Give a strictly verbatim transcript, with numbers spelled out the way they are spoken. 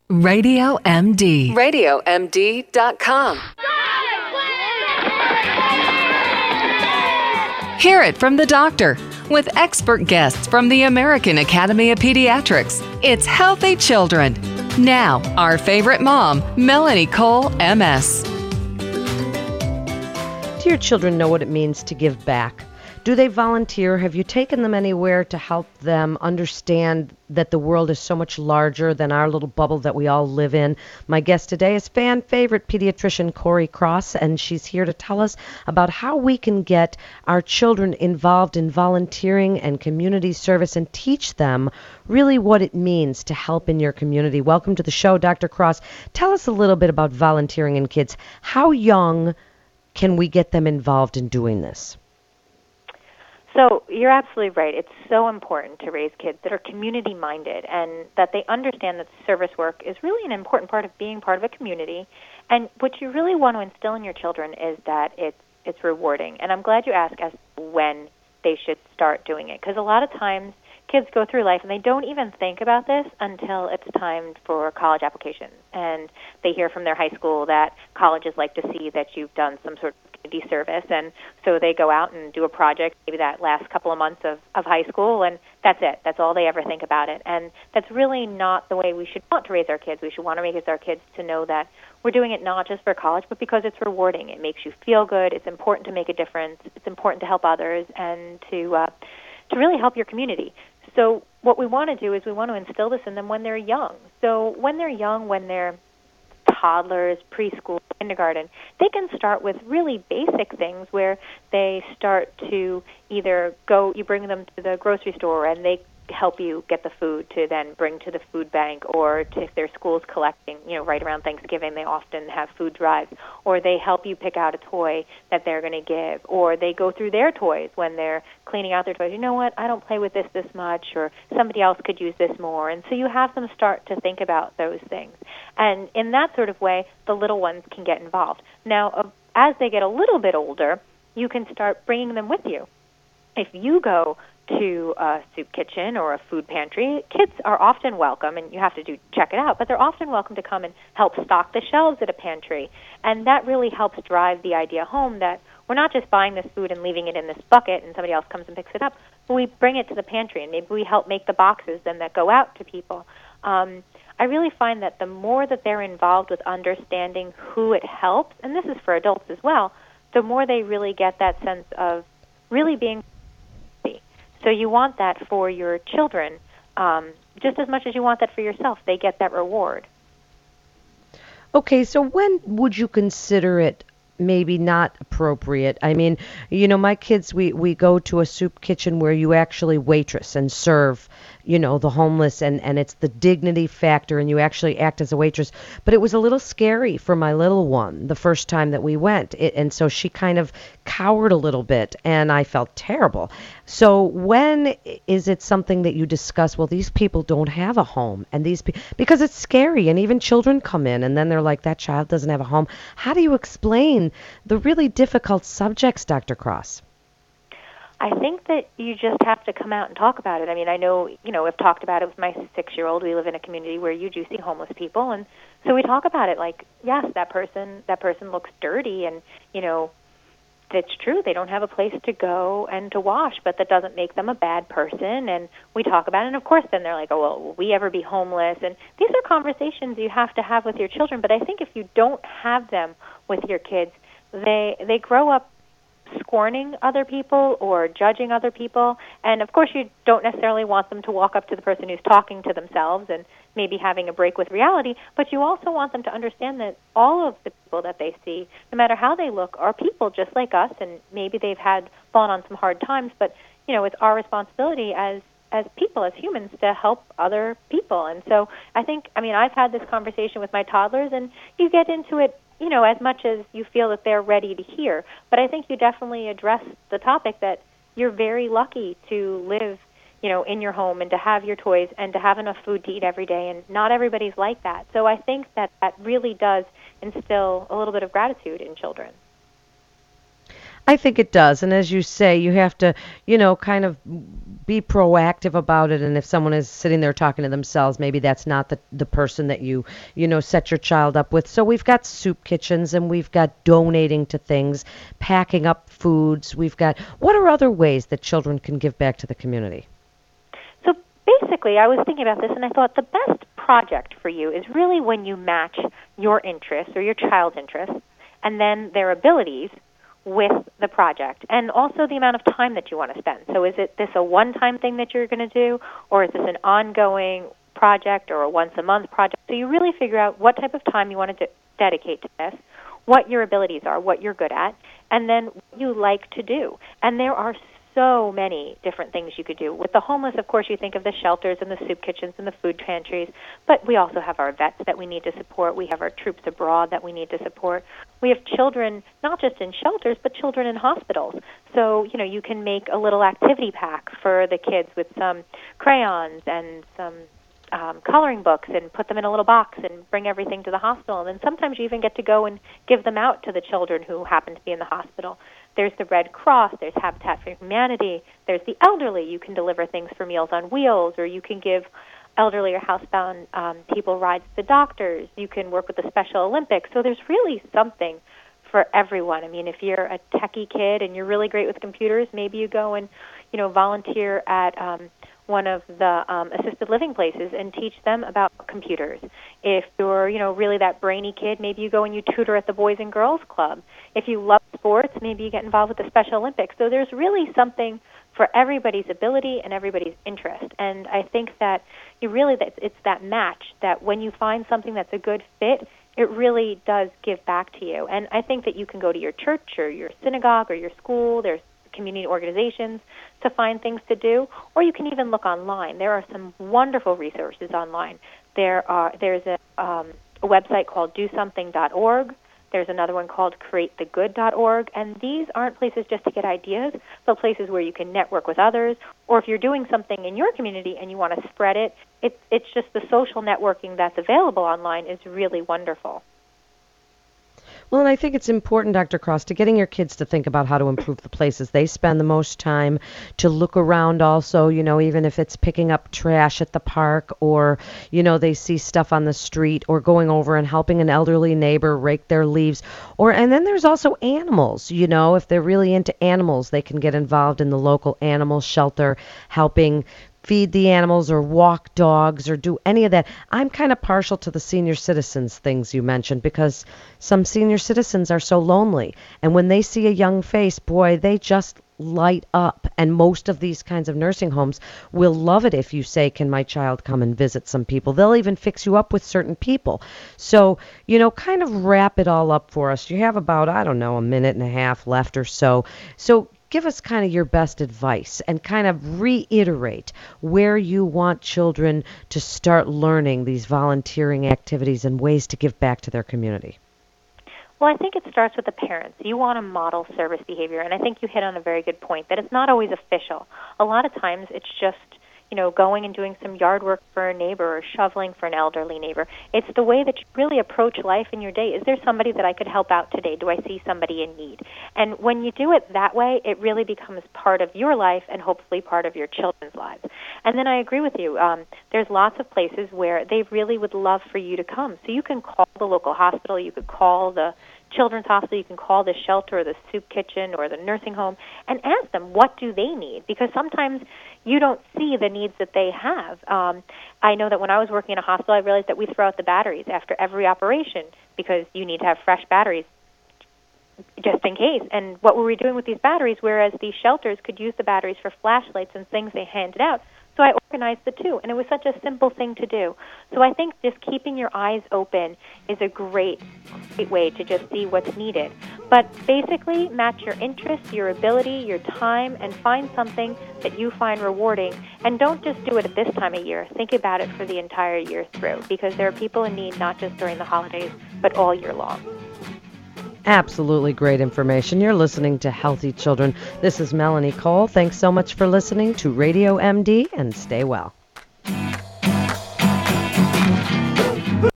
Radio M D. radio M D dot com. Hear it from the doctor with expert guests from the American Academy of Pediatrics. It's Healthy Children. Now, our favorite mom, Melanie Cole, M S. Do your children know what it means to give back? Do they volunteer? Have you taken them anywhere to help them understand that the world is so much larger than our little bubble that we all live in? My guest today is fan favorite pediatrician Corey Cross, and she's here to tell us about how we can get our children involved in volunteering and community service and teach them really what it means to help in your community. Welcome to the show, Doctor Cross. Tell us a little bit about volunteering in kids. How young can we get them involved in doing this? So you're absolutely right. It's so important to raise kids that are community-minded and that they understand that service work is really an important part of being part of a community. And what you really want to instill in your children is that it's, it's rewarding. And I'm glad you asked as to when they should start doing it, because a lot of times kids go through life and they don't even think about this until it's time for college applications. And they hear from their high school that colleges like to see that you've done some sort of community service, and so they go out and do a project maybe that last couple of months of, of high school, and that's it. That's all they ever think about it. And that's really not the way we should want to raise our kids. We should want to raise our kids to know that we're doing it not just for college, but because it's rewarding. It makes you feel good. It's important to make a difference. It's important to help others and to uh, to really help your community. So what we want to do is we want to instill this in them when they're young. So when they're young, when they're toddlers, preschool, kindergarten, they can start with really basic things where they start to either go, you bring them to the grocery store and they help you get the food to then bring to the food bank, or to, if their school's collecting, you know, right around Thanksgiving, they often have food drives, or they help you pick out a toy that they're going to give, or they go through their toys when they're cleaning out their toys. You know what, I don't play with this this much, or somebody else could use this more. And so you have them start to think about those things. And in that sort of way, the little ones can get involved. Now, uh, as they get a little bit older, you can start bringing them with you. If you go to a soup kitchen or a food pantry, kids are often welcome, and you have to do check it out, but they're often welcome to come and help stock the shelves at a pantry. And that really helps drive the idea home that we're not just buying this food and leaving it in this bucket and somebody else comes and picks it up, but we bring it to the pantry, and maybe we help make the boxes then that go out to people. Um, I really find that the more that they're involved with understanding who it helps, and this is for adults as well, the more they really get that sense of really being. So you want that for your children um, just as much as you want that for yourself. They get that reward. Okay, so when would you consider it maybe not appropriate? I mean, you know, my kids, we, we go to a soup kitchen where you actually waitress and serve, you know, the homeless, and, and it's the dignity factor, and you actually act as a waitress. But it was a little scary for my little one the first time that we went, it, and so she kind of cowered a little bit, and I felt terrible. So when is it something that you discuss, well, these people don't have a home, and these pe- because it's scary, and even children come in, and then they're like, that child doesn't have a home. How do you explain the really difficult subjects, Doctor Cross? I think that you just have to come out and talk about it. I mean, I know, you know, I've talked about it with my six-year-old. We live in a community where you do see homeless people, and so we talk about it like, yes, that person, that person looks dirty, and, you know, it's true, they don't have a place to go and to wash, but that doesn't make them a bad person, and we talk about it, and of course then they're like, oh, well, will we ever be homeless? And these are conversations you have to have with your children, but I think if you don't have them with your kids, they they grow up scorning other people or judging other people. And of course you don't necessarily want them to walk up to the person who's talking to themselves and maybe having a break with reality, but you also want them to understand that all of the people that they see, no matter how they look, are people just like us, and maybe they've had fallen on some hard times, but you know, it's our responsibility as as people, as humans, to help other people. And so I think, I mean, I've had this conversation with my toddlers, and you get into it, you know, as much as you feel that they're ready to hear. But I think you definitely address the topic that you're very lucky to live, you know, in your home and to have your toys and to have enough food to eat every day, and not everybody's like that. So I think that that really does instill a little bit of gratitude in children. I think it does. And as you say, you have to, you know, kind of be proactive about it. And if someone is sitting there talking to themselves, maybe that's not the, the person that you, you know, set your child up with. So we've got soup kitchens and we've got donating to things, packing up foods. We've got, what are other ways that children can give back to the community? So basically, I was thinking about this and I thought the best project for you is really when you match your interests or your child's interests and then their abilities with the project, and also the amount of time that you want to spend. So is it this a one-time thing that you're going to do, or is this an ongoing project or a once-a-month project? So you really figure out what type of time you want to de- dedicate to this, what your abilities are, what you're good at, and then what you like to do. And there are so many different things you could do. With the homeless, of course, you think of the shelters and the soup kitchens and the food pantries, but we also have our vets that we need to support. We have our troops abroad that we need to support. We have children, not just in shelters, but children in hospitals. So, you know, you can make a little activity pack for the kids with some crayons and some um, coloring books and put them in a little box and bring everything to the hospital. And then sometimes you even get to go and give them out to the children who happen to be in the hospital. There's the Red Cross, there's Habitat for Humanity, there's the elderly. You can deliver things for Meals on Wheels, or you can give elderly or housebound um, people rides to the doctors. You can work with the Special Olympics. So there's really something for everyone. I mean, if you're a techie kid and you're really great with computers, maybe you go and, you know, volunteer at um, one of the um, assisted living places and teach them about computers. If you're, you know, really that brainy kid, maybe you go and you tutor at the Boys and Girls Club. If you love sports, maybe you get involved with the Special Olympics. So there's really something for everybody's ability and everybody's interest. And I think that you really, that it's that match, that when you find something that's a good fit, it really does give back to you. And I think that you can go to your church or your synagogue or your school. There's community organizations to find things to do, or you can even look online. There are some wonderful resources online. There are there's a, um, a website called do something dot org. There's another one called create the good dot org, and these aren't places just to get ideas, but places where you can network with others, or if you're doing something in your community and you want to spread it, it's, it's just the social networking that's available online is really wonderful. Well, and I think it's important, Doctor Cross, to getting your kids to think about how to improve the places they spend the most time, to look around also, you know, even if it's picking up trash at the park or, you know, they see stuff on the street or going over and helping an elderly neighbor rake their leaves. Or and then there's also animals, you know, if they're really into animals, they can get involved in the local animal shelter, helping feed the animals or walk dogs or do any of that. I'm kind of partial to the senior citizens things you mentioned because some senior citizens are so lonely. And when they see a young face, boy, they just light up. And most of these kinds of nursing homes will love it if you say, can my child come and visit some people? They'll even fix you up with certain people. So, you know, kind of wrap it all up for us. You have about, I don't know, a minute and a half left or so. So give us kind of your best advice and kind of reiterate where you want children to start learning these volunteering activities and ways to give back to their community. Well, I think it starts with the parents. You want to model service behavior, and I think you hit on a very good point, that it's not always official. A lot of times it's just, you know, going and doing some yard work for a neighbor or shoveling for an elderly neighbor. It's the way that you really approach life in your day. Is there somebody that I could help out today? Do I see somebody in need? And when you do it that way, it really becomes part of your life and hopefully part of your children's lives. And then I agree with you. Um, there's lots of places where they really would love for you to come. So you can call the local hospital. You could call the children's hospital, you can call the shelter or the soup kitchen or the nursing home and ask them, what do they need? Because sometimes you don't see the needs that they have. Um, I know that when I was working in a hospital, I realized that we throw out the batteries after every operation because you need to have fresh batteries just in case. And what were we doing with these batteries, whereas these shelters could use the batteries for flashlights and things they handed out? So I organized the two, and it was such a simple thing to do. So I think just keeping your eyes open is a great, great way to just see what's needed. But basically, match your interests, your ability, your time, and find something that you find rewarding. And don't just do it at this time of year. Think about it for the entire year through, because there are people in need not just during the holidays, but all year long. Absolutely great information. You're listening to Healthy Children. This is Melanie Cole. Thanks so much for listening to Radio M D, and stay well.